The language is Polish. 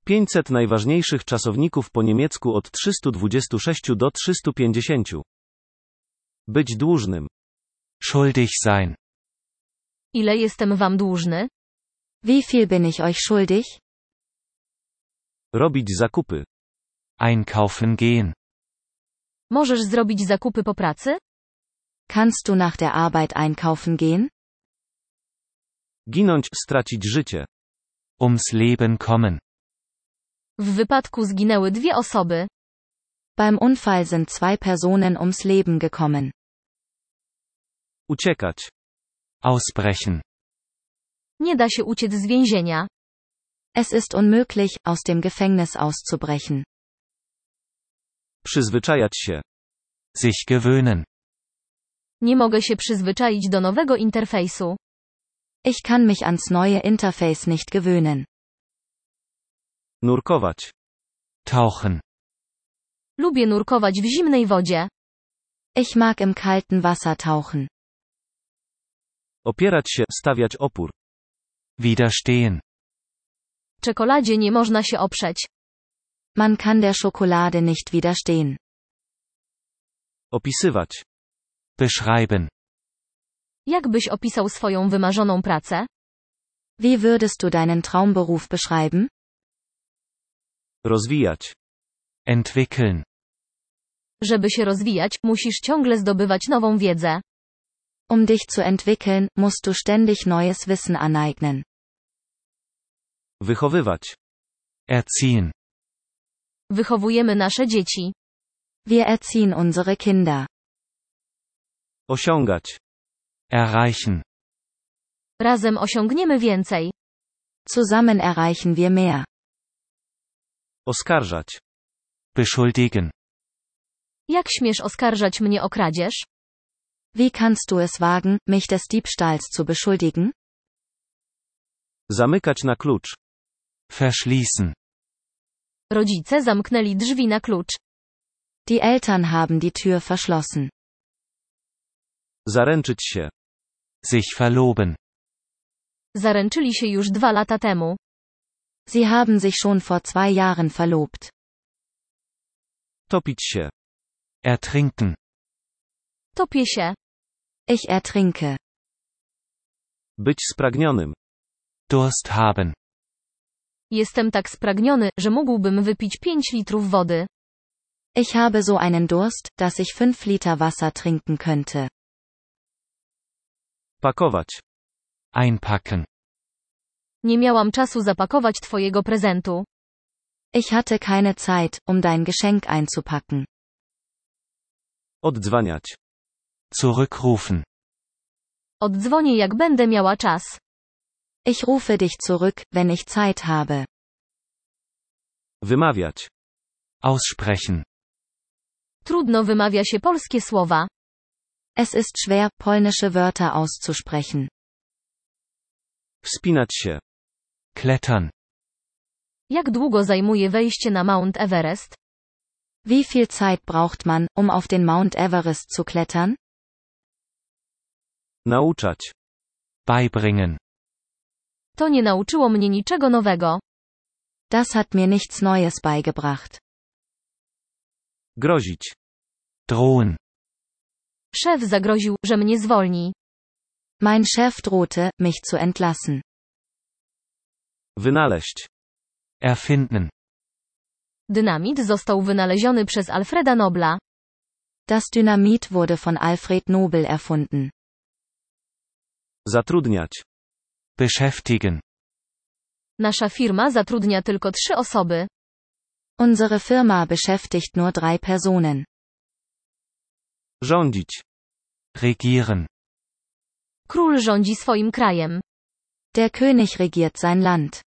500 najważniejszych czasowników po niemiecku od 326 do 350. Być dłużnym. Schuldig sein. Ile jestem wam dłużny? Wie viel bin ich euch schuldig? Robić zakupy. Einkaufen gehen. Możesz zrobić zakupy po pracy? Kannst du nach der Arbeit einkaufen gehen? Ginąć, stracić życie. Ums Leben kommen. W wypadku zginęły 2 osoby. Beim Unfall sind 2 Personen ums Leben gekommen. Uciekać. Ausbrechen. Nie da się uciec z więzienia. Es ist unmöglich, aus dem Gefängnis auszubrechen. Przyzwyczajać się. Sich gewöhnen. Nie mogę się przyzwyczaić do nowego interfejsu. Ich kann mich ans neue Interface nicht gewöhnen. Nurkować. Tauchen. Lubię nurkować w zimnej wodzie. Ich mag im kalten Wasser tauchen. Opierać się, stawiać opór. Widerstehen. Czekoladzie nie można się oprzeć. Man kann der Schokolade nicht widerstehen. Opisywać. Beschreiben. Jak byś opisał swoją wymarzoną pracę? Wie würdest du deinen Traumberuf beschreiben? Rozwijać. Entwickeln. Żeby się rozwijać, musisz ciągle zdobywać nową wiedzę. Um dich zu entwickeln, musst du ständig neues Wissen aneignen. Wychowywać. Erziehen. Wychowujemy nasze dzieci. Wir erziehen unsere Kinder. Osiągać. Erreichen. Razem osiągniemy więcej. Zusammen erreichen wir mehr. Oskarżać. Beschuldigen. Jak śmiesz oskarżać mnie o kradzież? Wie kannst du es wagen, mich des Diebstahls zu beschuldigen? Zamykać na klucz. Verschließen. Rodzice zamknęli drzwi na klucz. Die Eltern haben die Tür verschlossen. Zaręczyć się. Sich verloben. Zaręczyli się już 2 lata temu. Sie haben sich schon vor 2 Jahren verlobt. Topić się. Ertrinken. Topię się. Ich ertrinke. Być spragnionym. Durst haben. Jestem tak spragniony, że mógłbym wypić 5 litrów wody. Ich habe so einen Durst, dass ich 5 Liter Wasser trinken könnte. Pakować. Einpacken. Nie miałam czasu zapakować twojego prezentu. Ich hatte keine Zeit, um dein Geschenk einzupacken. Oddzwaniać. Zurückrufen. Oddzwonię jak będę miała czas. Ich rufe dich zurück, wenn ich Zeit habe. Wymawiać. Aussprechen. Trudno wymawia się polskie słowa. Es ist schwer, polnische Wörter auszusprechen. Wspinać się. Klettern. Jak długo zajmuje wejście na Mount Everest? Wie viel Zeit braucht man, um auf den Mount Everest zu klettern? Nauczać. Beibringen. To nie nauczyło mnie niczego nowego. Das hat mir nichts Neues beigebracht. Grozić. Drohen. Szef zagroził, że mnie zwolni. Mein Chef drohte, mich zu entlassen. Wynaleźć. Erfinden. Dynamit został wynaleziony przez Alfreda Nobla. Das Dynamit wurde von Alfred Nobel erfunden. Zatrudniać. Beschäftigen. Nasza firma zatrudnia tylko 3 osoby. Unsere Firma beschäftigt nur 3 Personen. Rządzić. Regieren. Król rządzi swoim krajem. Der König regiert sein Land.